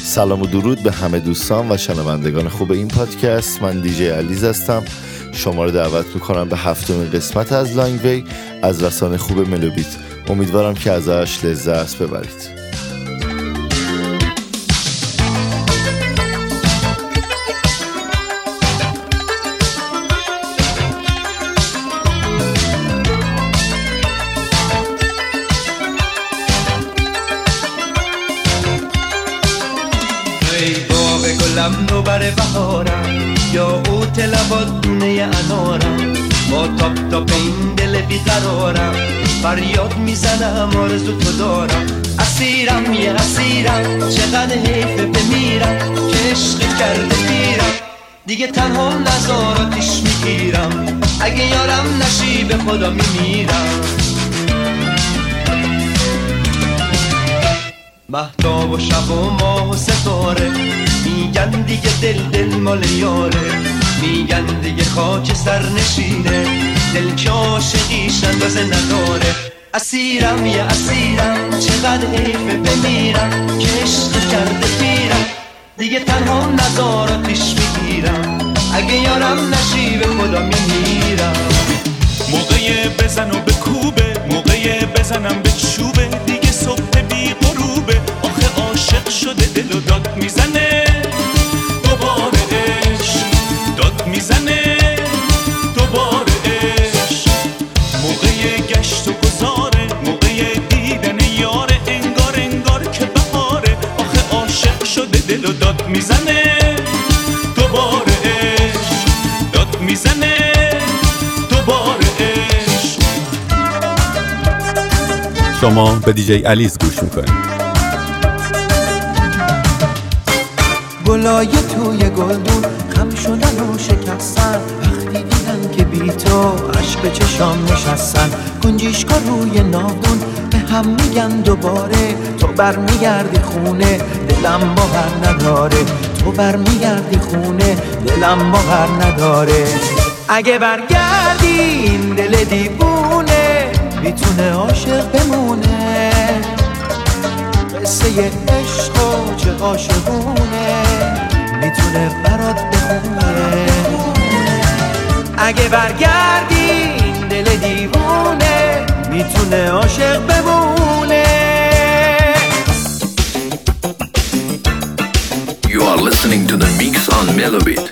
سلام و درود به همه دوستان و شنوندگان خوب این پادکست. من دیجی علیز هستم. شما رو دعوت میکنم به 7مین قسمت از لانگ وی از رسانه خوب ملوبیت. امیدوارم که ازش لذت ببرید. نو بر بهارم یا اوت لبات دونه انارم با تاپ تاپ این دل بیقرارم فریاد میزنم آرزو تو دارم. اسیرم یه اسیرم چقدر حیفه بمیرم که عشق کرده پیرم دیگه تنها نزاراتیش میگیرم اگه یارم نشی به خدا میمیرم. مهتاب و شب و ماه و ستاره میگن دیگه دل مال یاره، میگن دیگه خاک سر نشینه دل که عاشقیش اندازه نداره. اسیرم یه اسیرم چقدر حیفه بمیرم که عشق کرده پیرم دیگه تنها نزاراتیش میگیرم اگه یارم نشی به خدا میمیرم. موقع بزن و به کوبه، موقع بزنم به چوبه دیگه صبح بی غروبه. آخه عاشق شده دل و داد میزنه دوباره عشق، داد میزنه دوباره عشق. موقع گشت و گذاره، موقع دیدن یاره انگار که بهاره. آخه عاشق شده دل و داد میزنه دوباره عشق، داد میزنه دوباره عشق. شما به دیجی علیز گوش میکنید. گلای توی گلدون خم شدن و شکستن وقتی دیدن که بی تو عشق چشام نشستن. گنجیشکا روی ناودون به هم میگن دوباره تو برمیگردی خونه دلم باور نداره، تو برمیگردی خونه دلم باور نداره. اگه برگردی این دل دیوونه میتونه عاشق بمونه، قصه عشق و چه عاشقونه میتونه برات بخونه. اگه برگردی این دل دیوونه میتونه عاشق بمونه. You are listening to the mix on Melobit.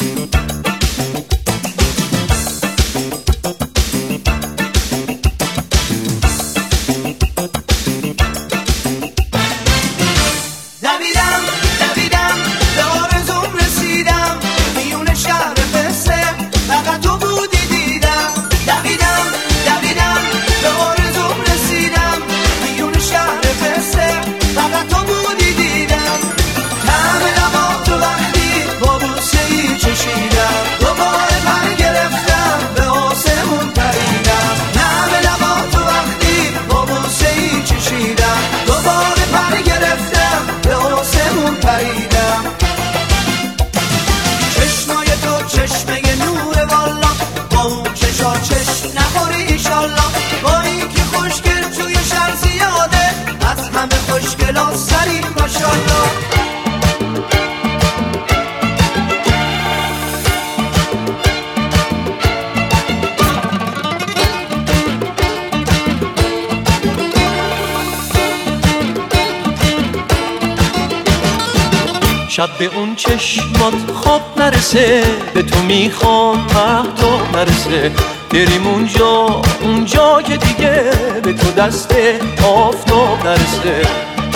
شب به اون چشمات خواب نرسه به تو میخوام مهتاب نرسه. بریم اونجا که دیگه به تو دست آفتاب نرسه.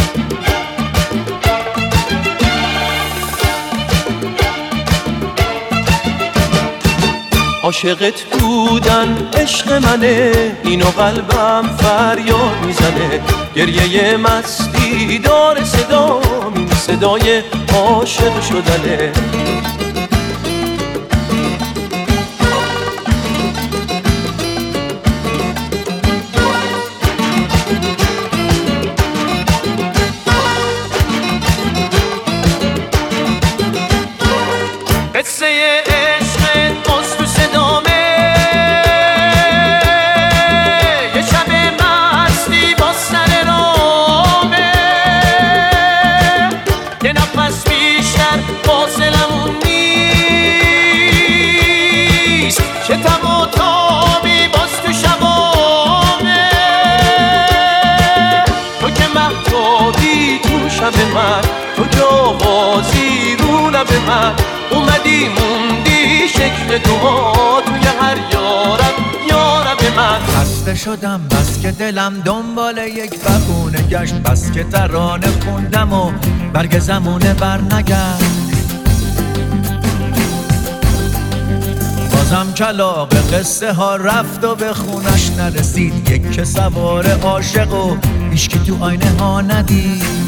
عاشقت بودن عشق منه اینو قلبم فریاد میزنه. گریه مستی داره صدا این صدای عاشق شدنه. قصه عشق باز تو صدامه، یه شب مستی با سر رامه، یه نفر شب من تو جوازی رو لب من اومدی موندی شکل تو توی هر یارب من خسته شدم بس که دلم دنبال یک بهونه گشت بس که ترانه خوندم و برگ زمونه بر نگشت بازم کلاغ قصه ها رفت و به خونش نرسید یک که سوار عاشق و هیچکی تو آینه ها ندید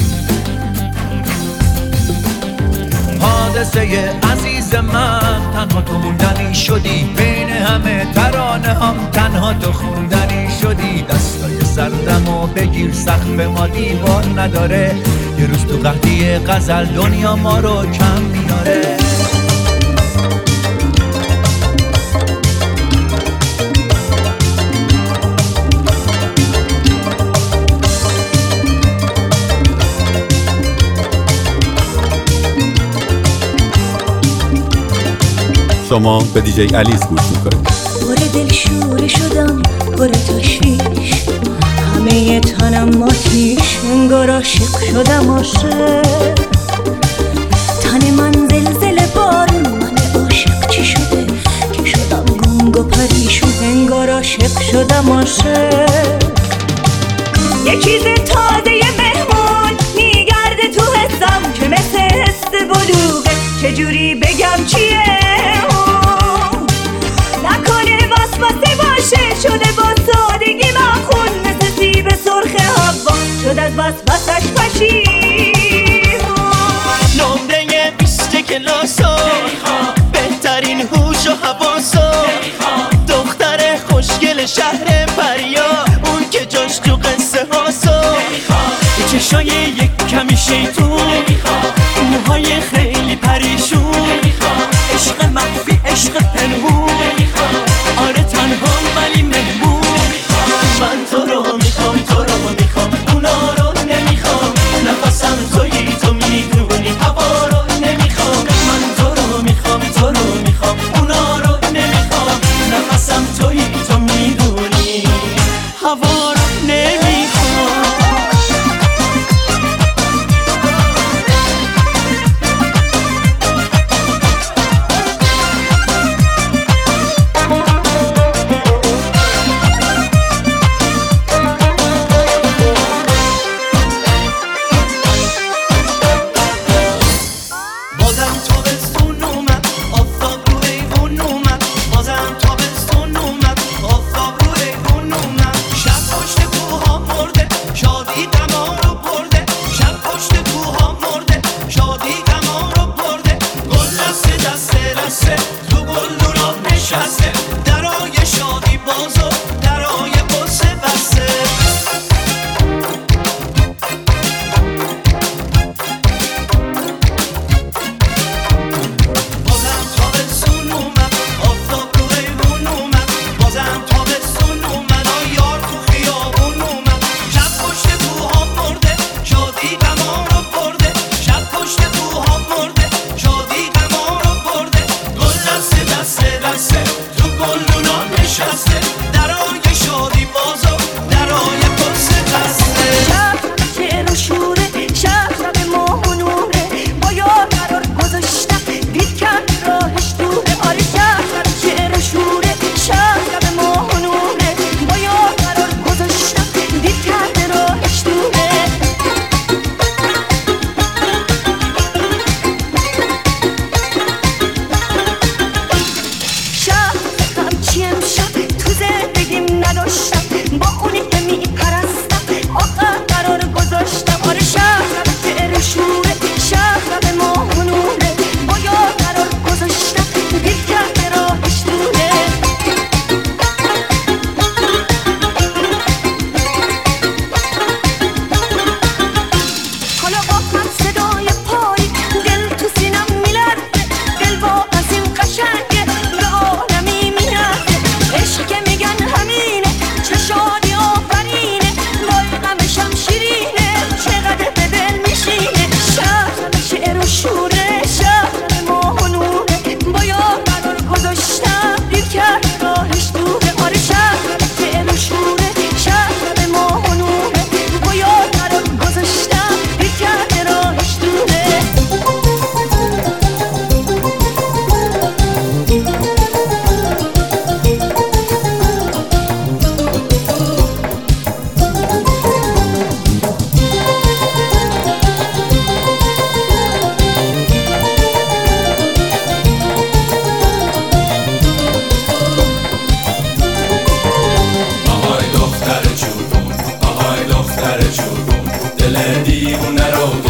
حادثه عزیز من تنها تو موندنی شدی بین همه ترانه هم تنها تو خوندنی شدی دستای سردم و بگیر سقف ما دیوار نداره یه روز تو قحطی غزل دنیا ما رو کم میاره شما به دیجی علیز گوش میکنید. پر دل شوره شدم پر تشویش همه تنم آتیش انگار عاشق شدم عاشق تن من زلزله بارون من عاشق چی شده که شدم گنگ و پریشون انگار عاشق شدم عاشق یه چیز تازه مهمون میگرده تو حسم که مثل حس بلوغه چجوری بگم چیه شده با سادگی مخون مثل سیب سرخ هوا شد از وسوسش پشیمون نمره 20 کلاسو بهترین هوش و حواسو دختر خوشگل شهر پریا اون که جاش تو قصه هاسو چشای یک کمی شیطون موهای خیلی پریشون عشق مخفی عشق پنهون آره تنها ولی مهمون من تو رو میخوام اونا رو نمیخوام نفسم تویی تو میدونی هوا رو نمیخوام من تو رو میخوام اونا رو نمیخوام نفسم تویی تو میدونی هوا رو نمیخوام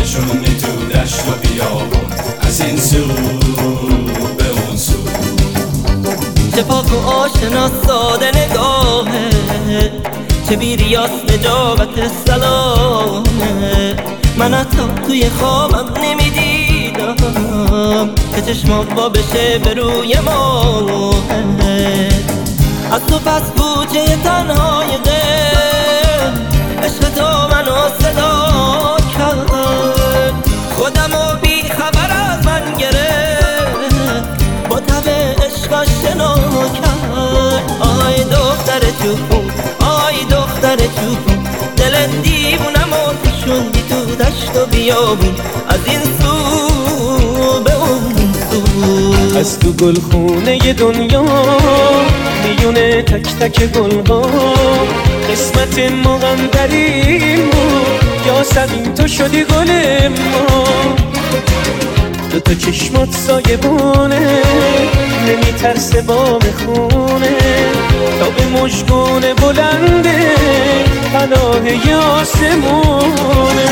نشونی تو دشت و بیابون از این سو به اون سو. چه پاک و آشنا ساده نگاهه، چه بیریاس نجابت سلامه. من حتی توی خوابم نمیدیدم که چشمات با بشه به روی ماه. از تو پس بوجه تنهای غم عشق تو منو صدا کرد. خودم و بی خبر از من گرفت، با تب عشق شنا کرد. آی دختر چوبون، آی دختر چوبون، دل دیوونم و کشوندی تو دشت و بیابون از این سو به اون سو. از تو گلخونه دنیا میونه تک تک گلها، قسمت ما غم در این بود، یاسمین تو شدی گل ما. دو تا چشمات سایبونه، نمیترسه بام خونه، تا به مژگون بلنده پناه آسمونه.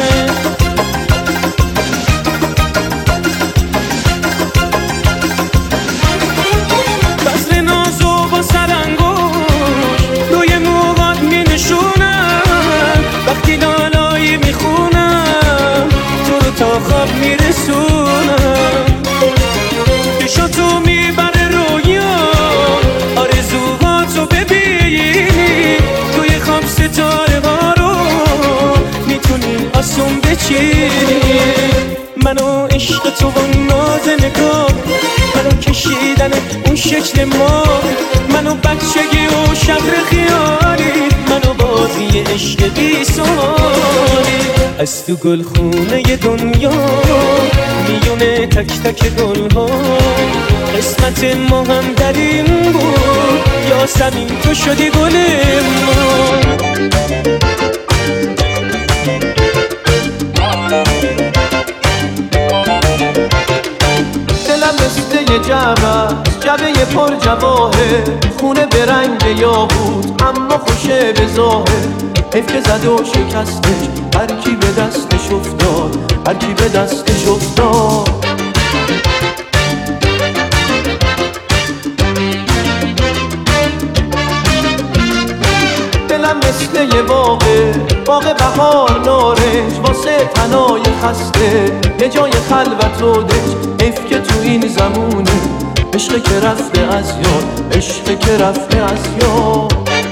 بزر نازو با سرانگوش روی موهات می نشونم، وقتی نالایی می خونم تو رو تا خواب می رسونم. چشاتو می بره رویا آرزوهاتو ببینی، توی خواب ستاره ها رو میتونی آسون بچینی. منو عشق تو با ناز نگاه، منو کشیدن اون شکل ما، منو بچگی و شبر خیالی، منو بازی عشق بی سوالی. از تو گلخونه دنیا میونه تک تک گلها، قسمت ما هم در این بود، یاسمین تو شدی گل ما. دلم مثل یه جعبه پر جواهر، خونه به رنگ یاقوت اما خوشه به ظاهر. حیف که زد و شکستش، هر کی به دستش افتاد، هر کی به دستش افتاد. دلم مثل یه باغ بهار نارنج، واسه تنای خسته یه جای خلوت و دنج. حیف که تو این زمونه عشق که رفته از یاد، عشق که رفته از یاد.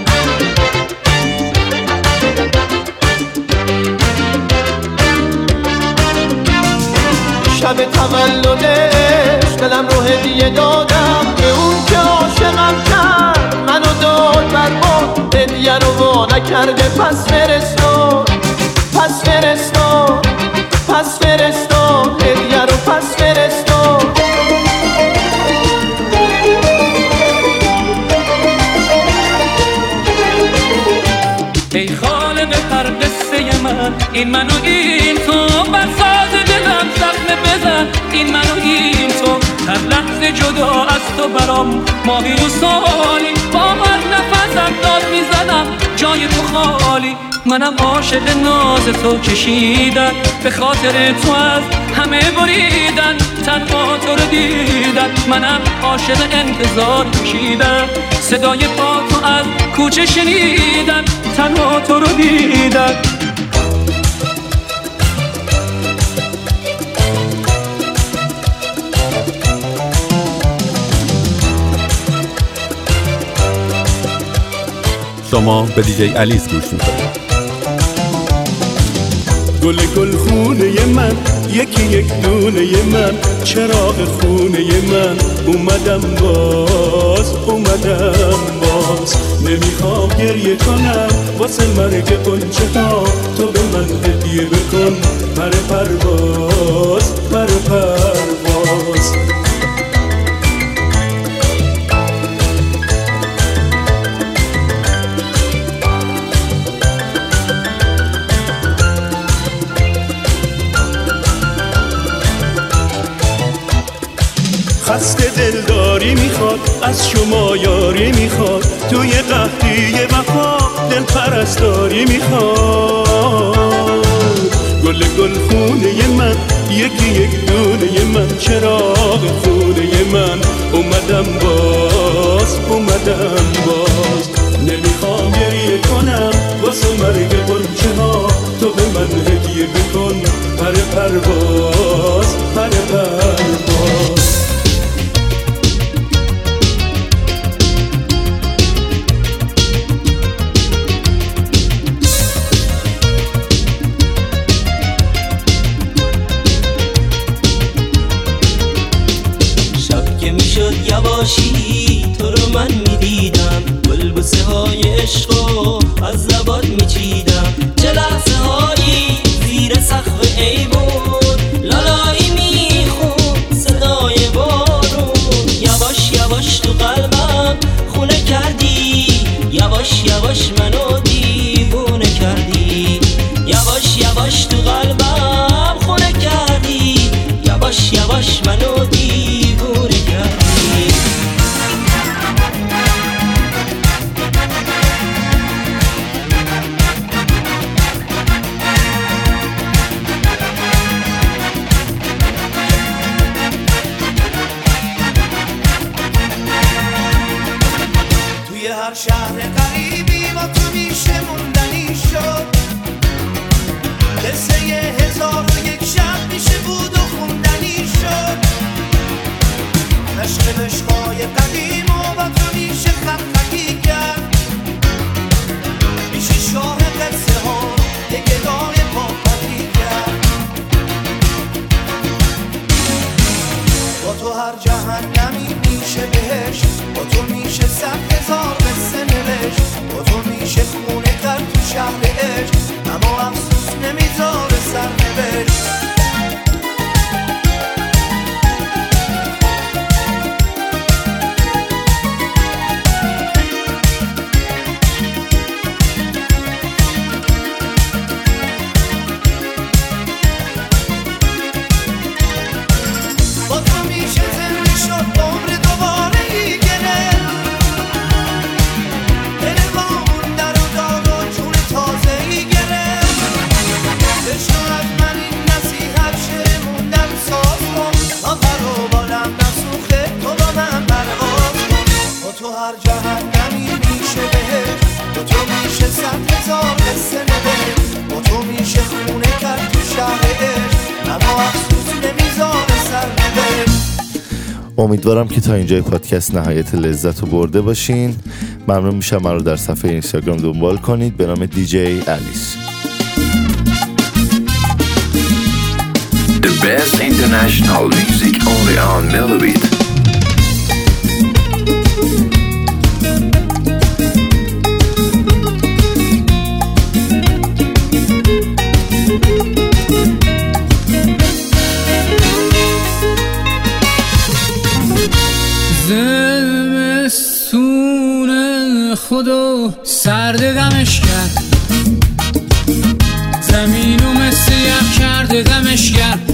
شب تولدش دلم رو هدیه دادم به اون که عاشقم کرد، منو داد برباد، هدیه رو وا نکرده. پس فرستاد، پس فرستاد، پس فرستاد، هدیه رو پس فرستاد. ای خالق هر قصه من، این من و این تو، بر ساز دلم زخم بزن، این من و این تو. هر لحظه جدا از تو برام ماهی و سالی، با هر نفسم داد میزنم جای تو خالی. منم عاشق ناز تو کشیدن، به خاطر تو از همه بریدن، تنها تو رو دیدن. منم عاشق انتظار کشیدن، صدای پا تو از کوچه شنیدن، تنها تو رو دیدن. شما به دیجی علیز گوش میکنید. گل گل خونه من، یکی یک دونه من، چراغ خونه من. اومدم باز نمیخوام گریه کنم واسه مرگ قنچه ها. تو به من هدیه بکن پر پرواز، پر پرواز. خسته دلداری میخواد، از شما یاری میخواد، توی قحطی وفا دل پرستاری میخواد. گل گل گل خونه من، یکی یک دونه من، چراغ خونه من. اومدم باز نمیخوام گریه کنم واسه مرگ غنچه ها، تو به من هدیه بکن پر پرواز. شب که میشد یواشی تو رو من میدیدم، بلبوسه های عشقو از لبات میچیدم. چه لحظه هایی زیر سقف ایوون لالایی میخون صدای بارون. یواش یواش تو قلبم خونه کردی، یواش یواش منو دیوونه کردی. یواش یواش تو قلبم خونه کردی، یواش یواش منو دیوونه کردی. توی هر شهر قریبی با تو میشه موندنی شد، قصه 1001 شب میشه بود و خوندنی شد. عشق عشقای قدیم و با تو میشه خطی کرد، میشه شاه قصه ها یه گدای پاپتی کرد. با تو هر جهنمی میشه بهشت، با تو میشه 100,000 قصه نوشت. با تو میشه خونه کرد تو شهر عشق، اما افسوس نمیذاره سرنوشت. با تو میشه زنده شد عمر دوباره ای گرفت، دل وامون در و داد و جون تازه ای گرفت. بشنو از من این نصیحت شعر موندن ساز کن، تا پر و بالم نسوخه تو با من پرواز کن. با تو هر جهنمی میشه بهشت، با تو میشه 100,000 قصه نوشت. با تو میشه خونه کرد تو شهر عشق، اما افسوس نمیذاره سرنوشت. امیدوارم که تا اینجای پادکست نهایت لذت رو برده باشین. ممنون میشم من رو در صفحه اینستاگرام دنبال کنید به نام دیجی الیس. The best international music only on Melobit. زمستون خودو سرد دمش کرد، زمینو مثل یخ کرده دمش کرد.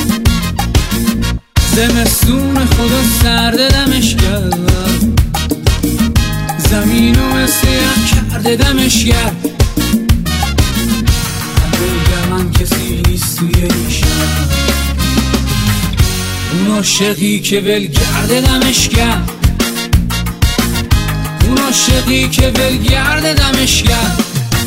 زمستون خودو سرد دمش کرد، زمینو مثل یخ کرده دمش کرد. دیگر من کسی نیست توی این شهر، اون عاشقی که ولگرد دمش کرد، اون عاشقی که ولگرد دمش کرد.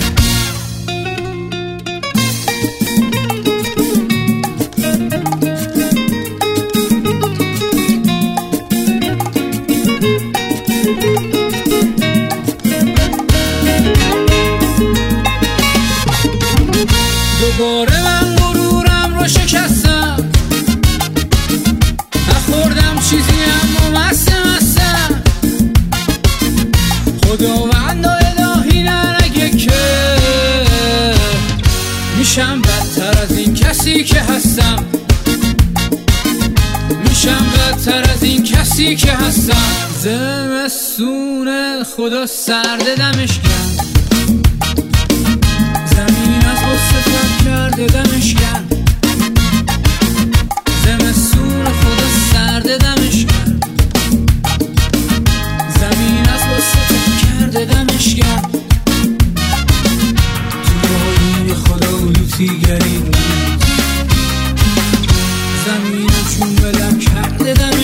دوباره من غرورم رو شکستم، نخوردم چیزی اما مستم. خداوند و الهی ننگه که میشم بدتر از این کسی که هستم، میشم بدتر از این کسی که هستم. زمستون خدا سرد دمش کرد، زمین از غصه تب کرده دمش کرد. زمستون خدا سرد دمش کرد، زمین از غصه تب کرده دمش کرد. تو آیین خدا لوتی گرید چون ولم کرده دن